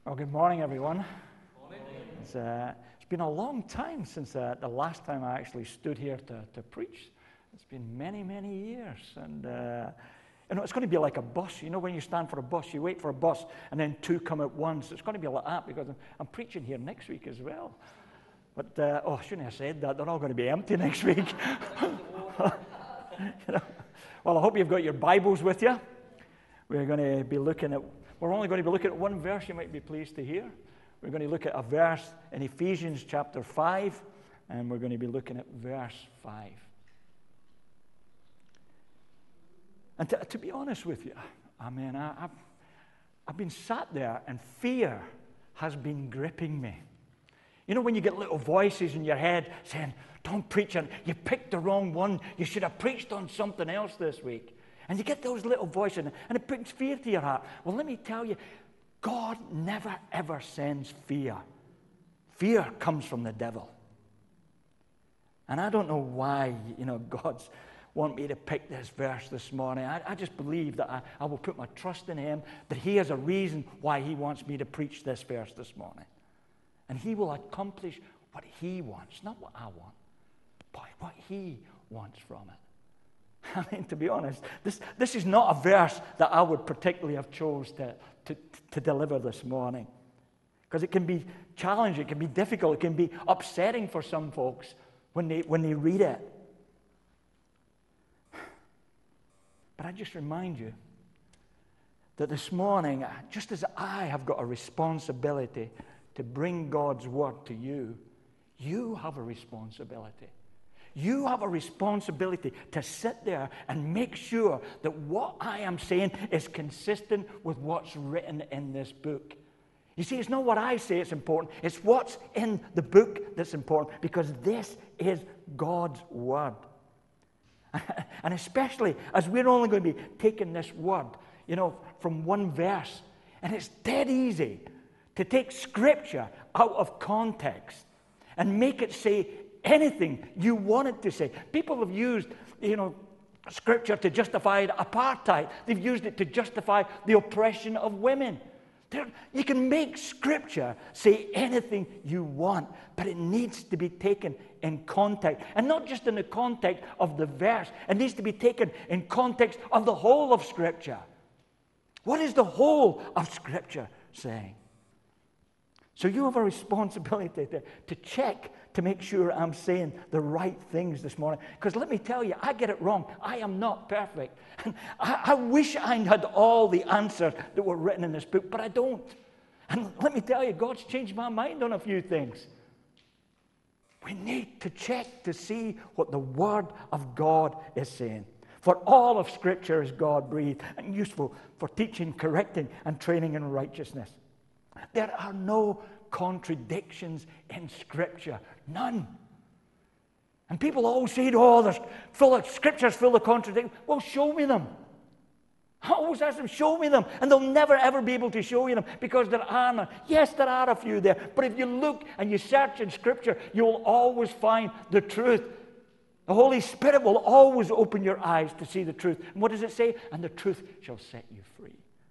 Well, good morning, everyone. Morning. It's been a long time since the last time I actually stood here to preach. It's been many, many years. And, it's going to be like a bus. You know, when you stand for a bus, you wait for a bus, and then two come at once. It's going to be like that because I'm preaching here next week as well. But, I shouldn't have said that. They're all going to be empty next week. Well, I hope you've got your Bibles with you. We're going to be looking at... We're only going to be looking at one verse you might be pleased to hear. We're going to look at a verse in Ephesians chapter 5, and we're going to be looking at verse 5. And to be honest with you, I mean, I've been sat there, and fear has been gripping me. You know when you get little voices in your head saying, don't preach on, you picked the wrong one, you should have preached on something else this week. And you get those little voices, and it brings fear to your heart. Well, let me tell you, God never, ever sends fear. Fear comes from the devil. And I don't know why, God's want me to pick this verse this morning. I just believe that I will put my trust in Him, that He has a reason why He wants me to preach this verse this morning. And He will accomplish what He wants, not what I want, but what He wants from it. I mean, to be honest, this is not a verse that I would particularly have chose to deliver this morning. Because it can be challenging, it can be difficult, it can be upsetting for some folks when they read it. But I just remind you that this morning, just as I have got a responsibility to bring God's word to you, you have a responsibility. You have a responsibility to sit there and make sure that what I am saying is consistent with what's written in this book. You see, it's not what I say is important. It's what's in the book that's important, because this is God's word. And especially as we're only going to be taking this word, from one verse. And it's dead easy to take Scripture out of context and make it say anything you want it to say. People have used, Scripture to justify apartheid. They've used it to justify the oppression of women. You can make Scripture say anything you want, but it needs to be taken in context. And not just in the context of the verse. It needs to be taken in context of the whole of Scripture. What is the whole of Scripture saying? So you have a responsibility to check to make sure I'm saying the right things this morning. Because let me tell you, I get it wrong. I am not perfect. And I wish I had all the answers that were written in this book, but I don't. And let me tell you, God's changed my mind on a few things. We need to check to see what the Word of God is saying. For all of Scripture is God-breathed and useful for teaching, correcting, and training in righteousness. There are no contradictions in Scripture. None. And people always say, Scripture's full of contradictions. Well, show me them. I always ask them, show me them. And they'll never, ever be able to show you them because there are none. Yes, there are a few there. But if you look and you search in Scripture, you'll always find the truth. The Holy Spirit will always open your eyes to see the truth. And what does it say? And the truth shall set you free.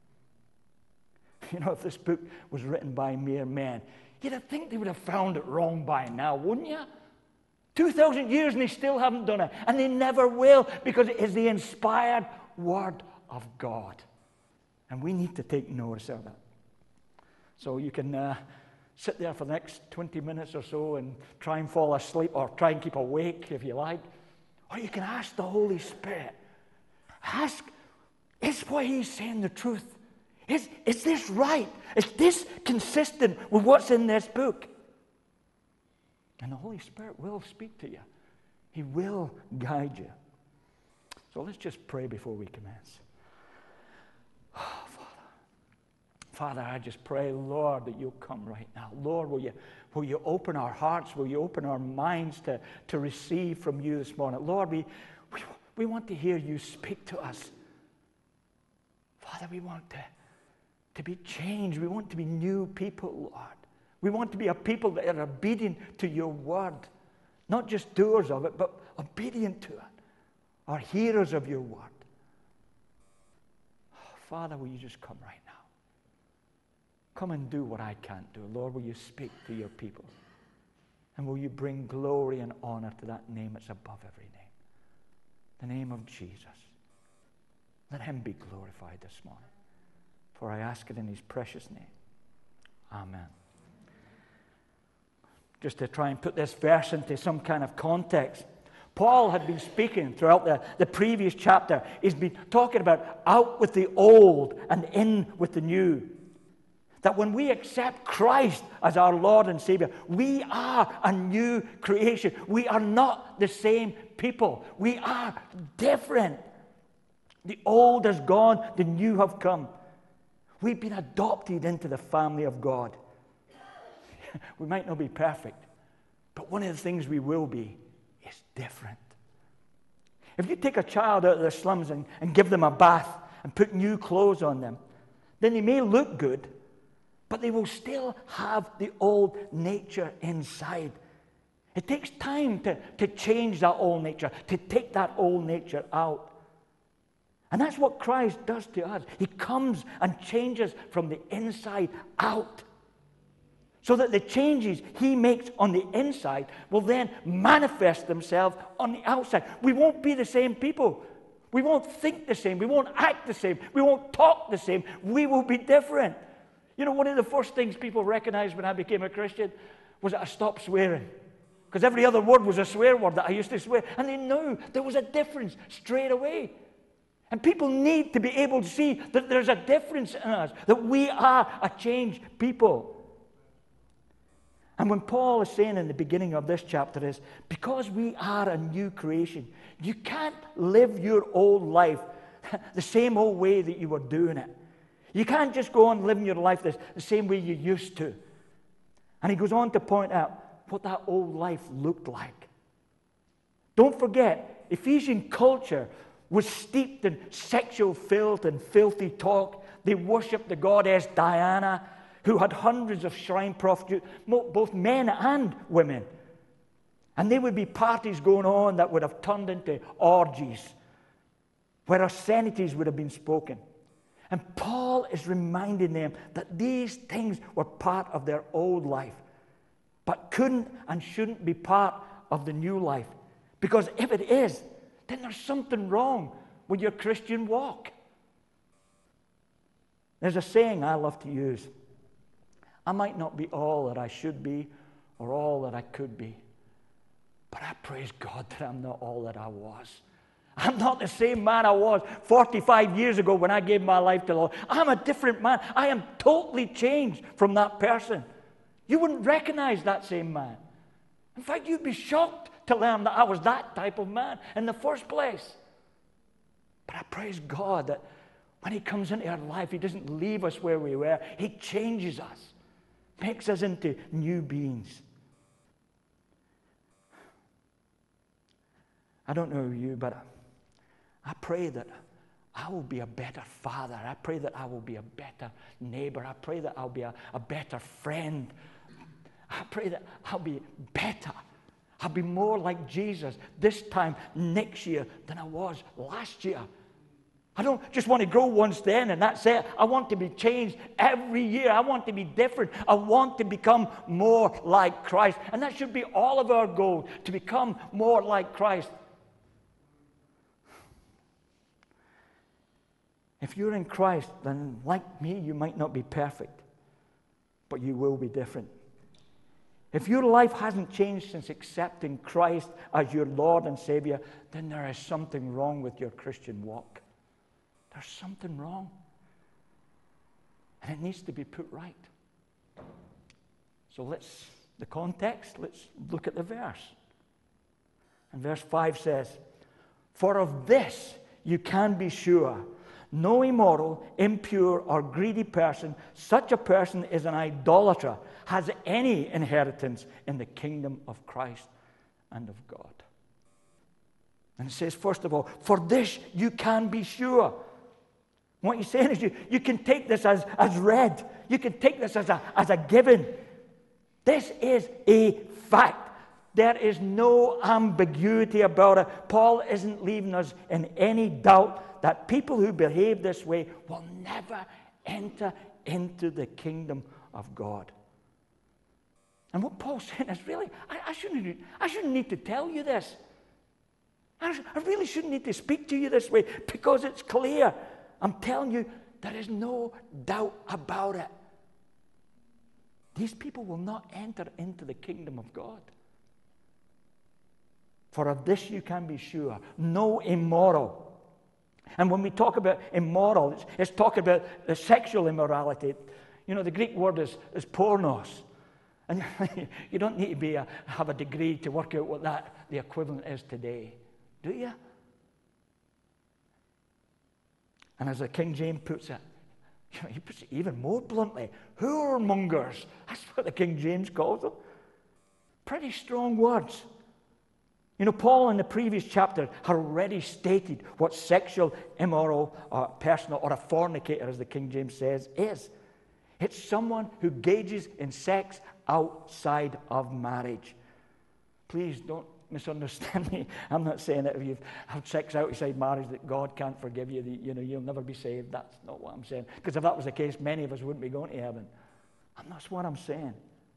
If this book was written by mere men, you'd think they would have found it wrong by now, wouldn't you? 2,000 years and they still haven't done it. And they never will, because it is the inspired Word of God. And we need to take notice of it. So you can sit there for the next 20 minutes or so and try and fall asleep, or try and keep awake if you like. Or you can ask the Holy Spirit. Ask, is what He's saying the truth? Is this right? Is this consistent with what's in this book? And the Holy Spirit will speak to you. He will guide you. So let's just pray before we commence. Oh, Father, I just pray, Lord, that You'll come right now. Lord, will you open our hearts? Will You open our minds to receive from You this morning? Lord, we want to hear You speak to us. Father, we want to be changed. We want to be new people, Lord. We want to be a people that are obedient to Your word. Not just doers of it, but obedient to it. Are hearers of Your word. Father, will You just come right now? come and do what I can't do. Lord, will you speak to your people? And will you bring glory and honor to that name that's above every name? The name of Jesus. Let him be glorified this morning. For I ask it in his precious name. Amen. Just to try and put this verse into some kind of context, Paul had been speaking throughout the previous chapter. He's been talking about out with the old and in with the new. That when we accept Christ as our Lord and Savior, we are a new creation. We are not the same people. We are different. The old has gone, the new have come. We've been adopted into the family of God. We might not be perfect, but one of the things we will be is different. If you take a child out of the slums and give them a bath and put new clothes on them, then they may look good, but they will still have the old nature inside. It takes time to change that old nature, to take that old nature out. And that's what Christ does to us. He comes and changes from the inside out. So that the changes he makes on the inside will then manifest themselves on the outside. We won't be the same people. We won't think the same. We won't act the same. We won't talk the same. We will be different. You know, one of the first things people recognized when I became a Christian was that I stopped swearing. Because every other word was a swear word that I used to swear. And they knew there was a difference straight away. And people need to be able to see that there's a difference in us, that we are a changed people. And when Paul is saying in the beginning of this chapter is, because we are a new creation, you can't live your old life the same old way that you were doing it. You can't just go on living your life the same way you used to. And he goes on to point out what that old life looked like. Don't forget, Ephesian culture was steeped in sexual filth and filthy talk. They worshipped the goddess Diana, who had hundreds of shrine prostitutes, both men and women. And there would be parties going on that would have turned into orgies, where obscenities would have been spoken. And Paul is reminding them that these things were part of their old life, but couldn't and shouldn't be part of the new life. Because if it is, then there's something wrong with your Christian walk. There's a saying I love to use. I might not be all that I should be or all that I could be, but I praise God that I'm not all that I was. I'm not the same man I was 45 years ago when I gave my life to the Lord. I'm a different man. I am totally changed from that person. You wouldn't recognize that same man. In fact, you'd be shocked to learn that I was that type of man in the first place. But I praise God that when he comes into our life, he doesn't leave us where we were. He changes us, makes us into new beings. I don't know you, but I pray that I will be a better father. I pray that I will be a better neighbor. I pray that I'll be a better friend. I pray that I'll be better. I'll be more like Jesus this time next year than I was last year. I don't just want to grow once then and that's it. I want to be changed every year. I want to be different. I want to become more like Christ. And that should be all of our goals, to become more like Christ. If you're in Christ, then like me, you might not be perfect, but you will be different. If your life hasn't changed since accepting Christ as your Lord and Savior, then there is something wrong with your Christian walk. There's something wrong. And it needs to be put right. So let's look at the verse. And verse 5 says, "For of this you can be sure, no immoral, impure, or greedy person, such a person is an idolater, has any inheritance in the kingdom of Christ and of God." And it says, first of all, for this you can be sure. What he's saying is you can take this as read. You can take this as a given. This is a fact. There is no ambiguity about it. Paul isn't leaving us in any doubt that people who behave this way will never, enter into the kingdom of God. And what Paul's saying is really, I shouldn't need to tell you this. I really shouldn't need to speak to you this way because it's clear. I'm telling you, there is no doubt about it. These people will not enter into the kingdom of God. For of this you can be sure, no immoral. And when we talk about immoral, it's talking about the sexual immorality. You know, the Greek word is pornos. And you don't need to have a degree to work out what the equivalent is today, do you? And as the King James puts it, he puts it even more bluntly, whoremongers. That's what the King James calls them. Pretty strong words. You know, Paul in the previous chapter had already stated what sexual, immoral, or personal, or a fornicator, as the King James says, is. It's someone who engages in sex outside of marriage. Please don't misunderstand me. I'm not saying that if you've had sex outside marriage that God can't forgive you, that, you'll never be saved. That's not what I'm saying. Because if that was the case, many of us wouldn't be going to heaven. And that's what I'm saying.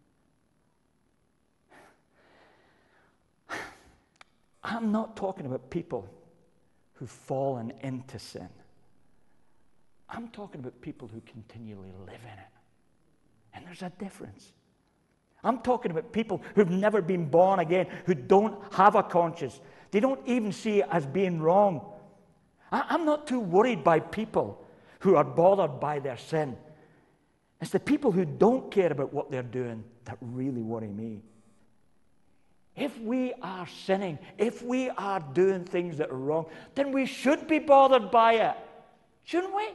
I'm not talking about people who've fallen into sin. I'm talking about people who continually live in it. And there's a difference. I'm talking about people who've never been born again, who don't have a conscience. They don't even see it as being wrong. I'm not too worried by people who are bothered by their sin. It's the people who don't care about what they're doing that really worry me. If we are sinning, if we are doing things that are wrong, then we should be bothered by it. Shouldn't we?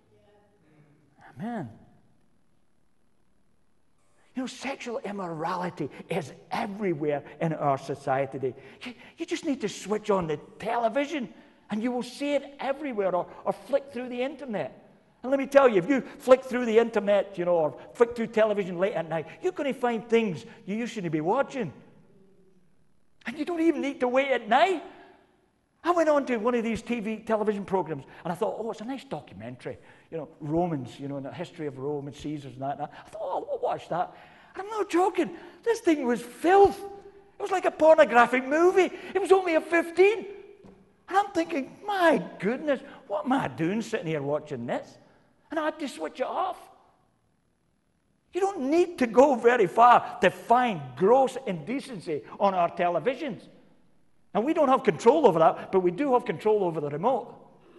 Amen. You know, sexual immorality is everywhere in our society today. You just need to switch on the television and you will see it everywhere, or flick through the internet. And let me tell you, if you flick through the internet, or flick through television late at night, you're going to find things you shouldn't be watching. And you don't even need to wait at night. I went on to one of these television programs, and I thought, it's a nice documentary. Romans, and the history of Rome and Caesars and that. And I thought, I'll watch that. And I'm not joking. This thing was filth. It was like a pornographic movie. It was only a 15. And I'm thinking, my goodness, what am I doing sitting here watching this? And I had to switch it off. You don't need to go very far to find gross indecency on our televisions. And we don't have control over that, but we do have control over the remote.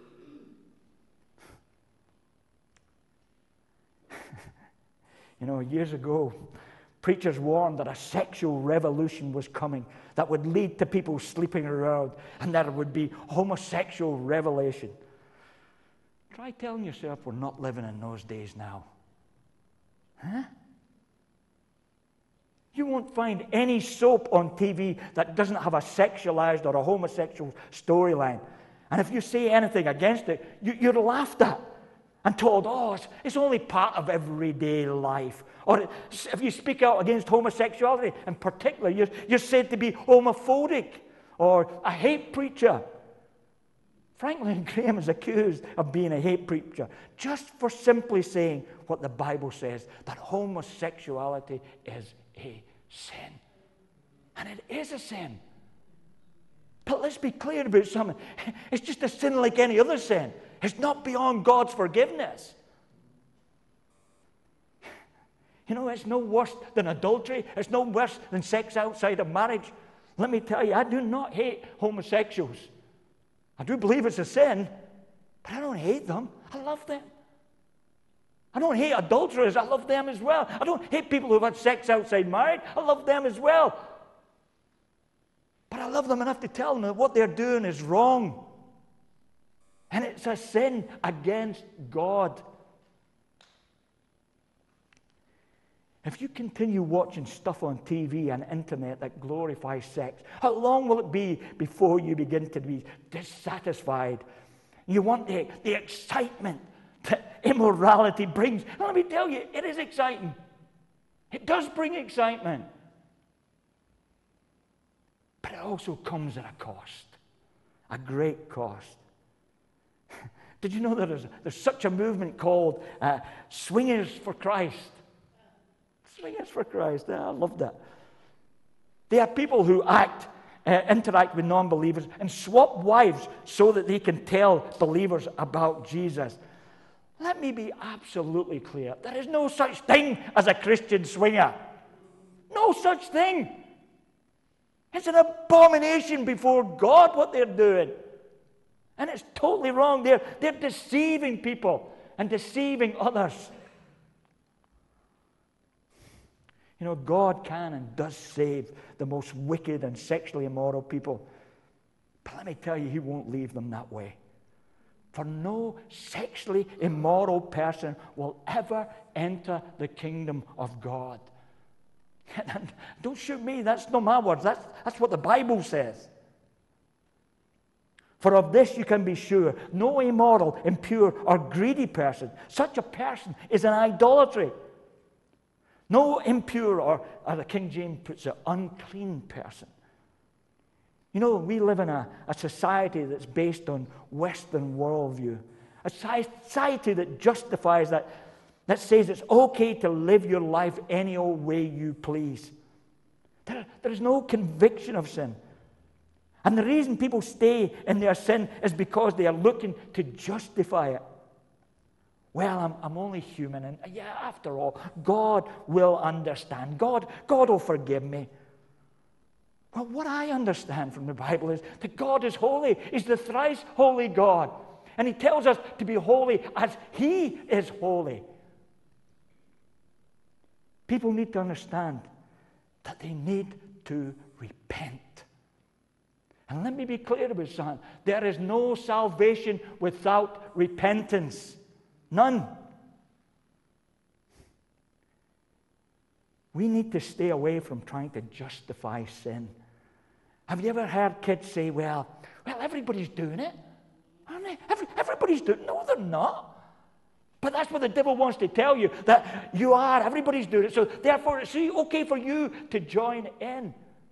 Years ago, preachers warned that a sexual revolution was coming that would lead to people sleeping around, and that it would be homosexual revelation. Try telling yourself we're not living in those days now. Huh? You won't find any soap on TV that doesn't have a sexualized or a homosexual storyline. And if you say anything against it, you're laughed at and told, it's only part of everyday life. Or if you speak out against homosexuality in particular, you're said to be homophobic or a hate preacher. Franklin Graham is accused of being a hate preacher just for simply saying what the Bible says, that homosexuality is a sin. And it is a sin. But let's be clear about something. It's just a sin like any other sin. It's not beyond God's forgiveness. It's no worse than adultery. It's no worse than sex outside of marriage. Let me tell you, I do not hate homosexuals. I do believe it's a sin, but I don't hate them. I love them. I don't hate adulterers. I love them as well. I don't hate people who've had sex outside marriage. I love them as well. But I love them enough to tell them that what they're doing is wrong. And it's a sin against God. If you continue watching stuff on TV and internet that glorifies sex, how long will it be before you begin to be dissatisfied? You want the excitement that immorality brings. And let me tell you, it is exciting. It does bring excitement. But it also comes at a cost, a great cost. Did you know that there's such a movement called Swingers for Christ? Swingers for Christ. I love that. They are people who interact with non-believers and swap wives so that they can tell believers about Jesus. Let me be absolutely clear. There is no such thing as a Christian swinger. No such thing. It's an abomination before God what they're doing. And it's totally wrong. They're deceiving people and deceiving others. You know, God can and does save the most wicked and sexually immoral people. But let me tell you, He won't leave them that way. For no sexually immoral person will ever enter the kingdom of God. Don't shoot me, that's not my words. That's what the Bible says. For of this you can be sure, no immoral, impure, or greedy person, such a person is an idolatry. No impure, or the King James puts it, unclean person. You know, we live in a society that's based on Western worldview. A society that justifies that says it's okay to live your life any old way you please. There is no conviction of sin. And the reason people stay in their sin is because they are looking to justify it. Well, I'm only human, and yeah, after all, God will understand. God will forgive me. Well, what I understand from the Bible is that God is holy. He's the thrice holy God. And He tells us to be holy as He is holy. People need to understand that they need to repent. And let me be clear about something. There is no salvation without repentance. None. We need to stay away from trying to justify sin. Have you ever heard kids say, well, everybody's doing it, aren't they? Everybody's doing it. No, they're not. But that's what the devil wants to tell you, that you are. Everybody's doing it. So therefore, it's okay for you to join in.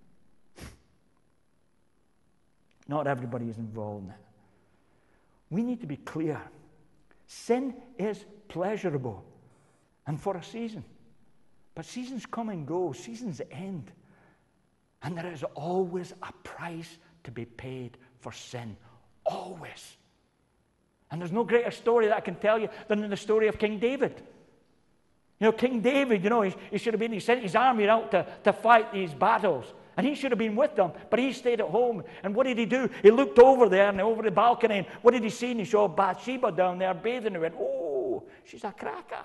Not everybody is involved in it. We need to be clear. Sin is pleasurable and for a season. But seasons come and go. Seasons end. And there is always a price to be paid for sin. Always. And there's no greater story that I can tell you than the story of King David. You know, King David, he should have been, he sent his army out to fight these battles. And he should have been with them, but he stayed at home. And what did he do? He looked over there and over the balcony, and what did he see? And he saw Bathsheba down there bathing. He went, oh, she's a cracker.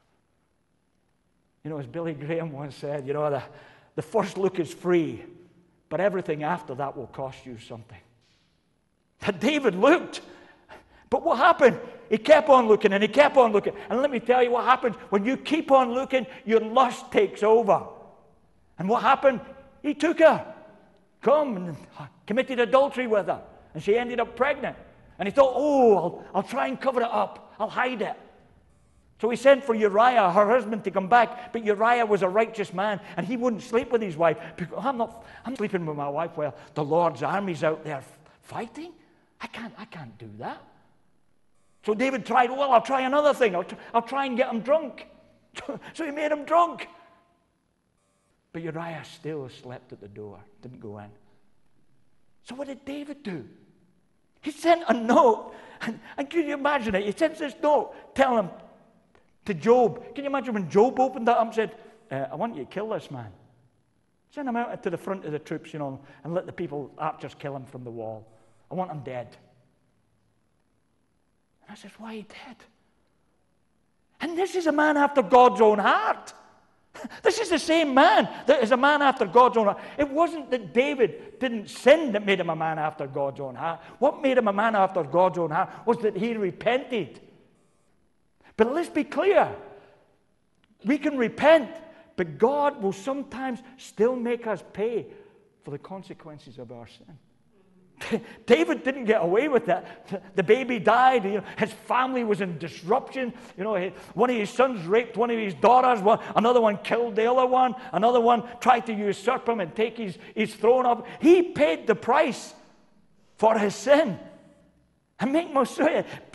You know, as Billy Graham once said, the first look is free, but everything after that will cost you something. And David looked. But what happened? He kept on looking and he kept on looking. And let me tell you what happens. When you keep on looking, your lust takes over. And what happened? He took her, and committed adultery with her. And she ended up pregnant. And he thought, I'll try and cover it up. I'll hide it. So he sent for Uriah, her husband, to come back. But Uriah was a righteous man, and he wouldn't sleep with his wife. Because I'm sleeping with my wife while the Lord's army's out there fighting. I can't do that. So David tried, I'll try another thing. I'll try and get him drunk. So he made him drunk. But Uriah still slept at the door, didn't go in. So what did David do? He sent a note. And can you imagine it? He sent this note telling him to Job. Can you imagine when Job opened that up and said, I want you to kill this man. Send him out to the front of the troops, and let the archers kill him from the wall. I want him dead. And I said, why he dead? And this is a man after God's own heart. This is the same man that is a man after God's own heart. It wasn't that David didn't sin that made him a man after God's own heart. What made him a man after God's own heart was that he repented. But let's be clear. We can repent, but God will sometimes still make us pay for the consequences of our sin. David didn't get away with that. The baby died. His family was in disruption. One of his sons raped one of his daughters. Another one killed the other one. Another one tried to usurp him and take his throne up. He paid the price for his sin. And make most sure,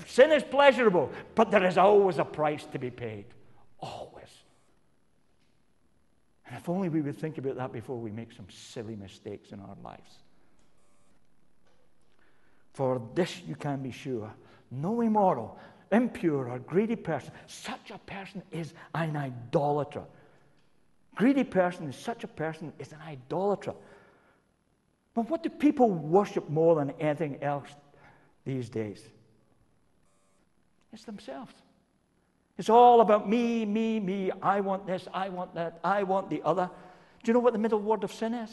Sin is pleasurable, but there is always a price to be paid. Always. And if only we would think about that before we make some silly mistakes in our lives. For this you can be sure, no immoral, impure, or greedy person, such a person is an idolater. Greedy person is such a person is an idolater. But what do people worship more than anything else these days? It's themselves. It's all about me, me, me. I want this, I want that, I want the other. Do you know what the middle word of sin is?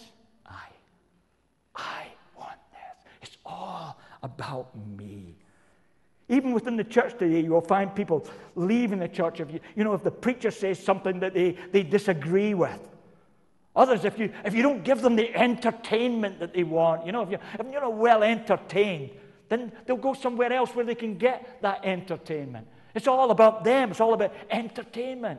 I want this. It's all about me. Even within the church today, you'll find people leaving the church if if the preacher says something that they disagree with. Others, if you don't give them the entertainment that they want, if you're not well entertained, then they'll go somewhere else where they can get that entertainment. It's all about them. It's all about entertainment.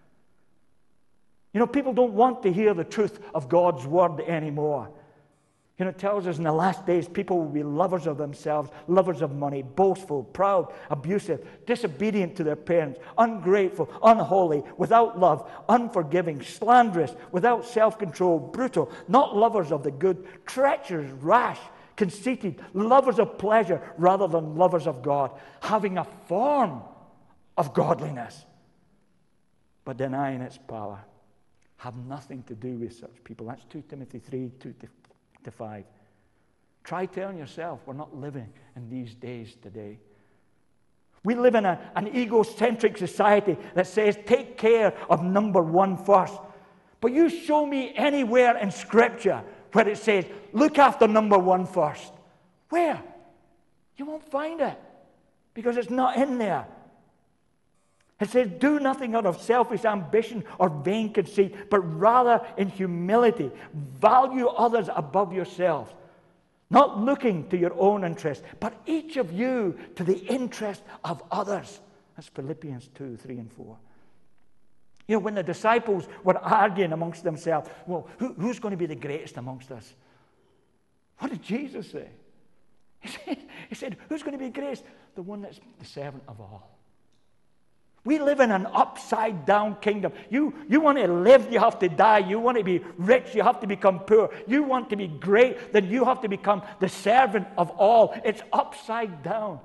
People don't want to hear the truth of God's word anymore. It tells us in the last days people will be lovers of themselves, lovers of money, boastful, proud, abusive, disobedient to their parents, ungrateful, unholy, without love, unforgiving, slanderous, without self-control, brutal, not lovers of the good, treacherous, rash, conceited, lovers of pleasure rather than lovers of God, having a form of godliness, but denying its power. Have nothing to do with such people. That's 2 Timothy 3, 2-5. Try telling yourself we're not living in these days today. We live in an egocentric society that says take care of number one first. But you show me anywhere in Scripture where it says look after number one first. Where? You won't find it because it's not in there. It says, do nothing out of selfish ambition or vain conceit, but rather in humility, value others above yourselves, not looking to your own interest, but each of you to the interest of others. That's Philippians 2, 3, and 4. When the disciples were arguing amongst themselves, well, who's going to be the greatest amongst us? What did Jesus say? He said, who's going to be greatest? The one that's the servant of all. We live in an upside-down kingdom. You want to live, you have to die. You want to be rich, you have to become poor. You want to be great, then you have to become the servant of all. It's upside down.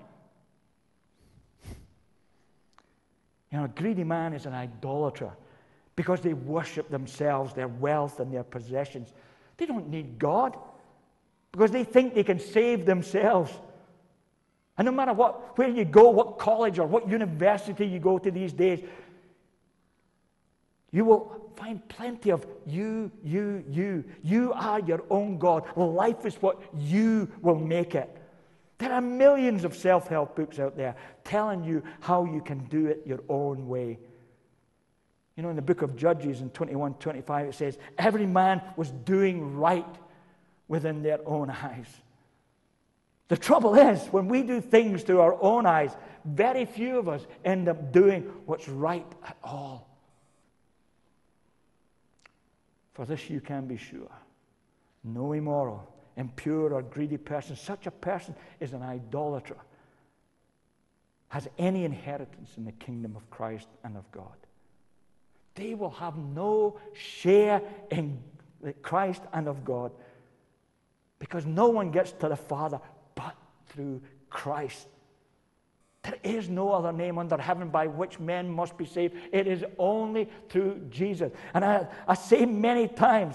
A greedy man is an idolater because they worship themselves, their wealth, and their possessions. They don't need God because they think they can save themselves. And no matter where you go, what college or what university you go to these days, you will find plenty of you. You are your own God. Life is what you will make it. There are millions of self-help books out there telling you how you can do it your own way. In the book of Judges in 21:25, it says, every man was doing right within their own eyes. The trouble is, when we do things through our own eyes, very few of us end up doing what's right at all. For this you can be sure. No immoral, impure, or greedy person, such a person is an idolater, has any inheritance in the kingdom of Christ and of God. They will have no share in Christ and of God, because no one gets to the Father but through Christ. There is no other name under heaven by which men must be saved. It is only through Jesus. And I say many times,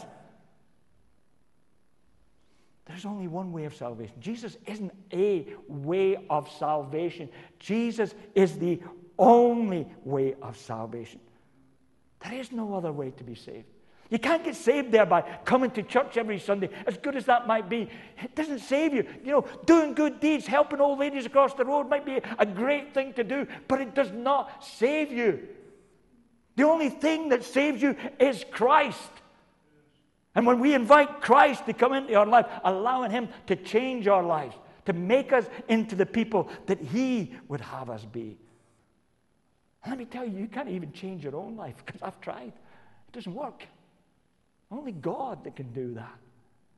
there's only one way of salvation. Jesus isn't a way of salvation. Jesus is the only way of salvation. There is no other way to be saved. You can't get saved there by coming to church every Sunday, as good as that might be. It doesn't save you. Doing good deeds, helping old ladies across the road might be a great thing to do, but it does not save you. The only thing that saves you is Christ. And when we invite Christ to come into our life, allowing Him to change our lives, to make us into the people that He would have us be. And let me tell you, you can't even change your own life, because I've tried. It doesn't work. Only God that can do that.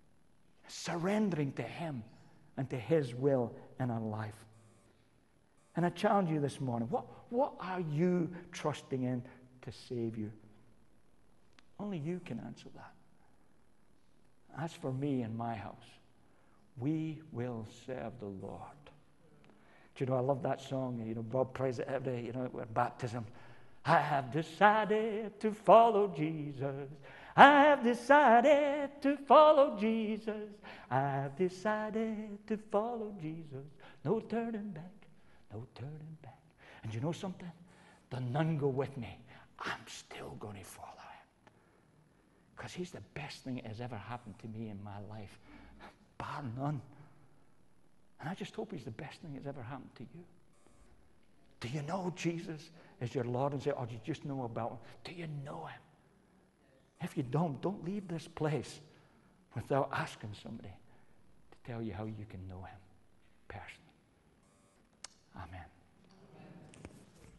Surrendering to Him and to His will in our life. And I challenge you this morning, what are you trusting in to save you? Only you can answer that. As for me and my house, we will serve the Lord. Do you know, I love that song. You know, Bob prays it every day, at baptism. I have decided to follow Jesus. I have decided to follow Jesus. I have decided to follow Jesus. No turning back, no turning back. And you know something? Though none go with me, I'm still going to follow him. Because he's the best thing that has ever happened to me in my life, bar none. And I just hope he's the best thing that's ever happened to you. Do you know Jesus is your Lord and Savior, or do you just know about him? Do you know him? If you don't leave this place without asking somebody to tell you how you can know him personally. Amen.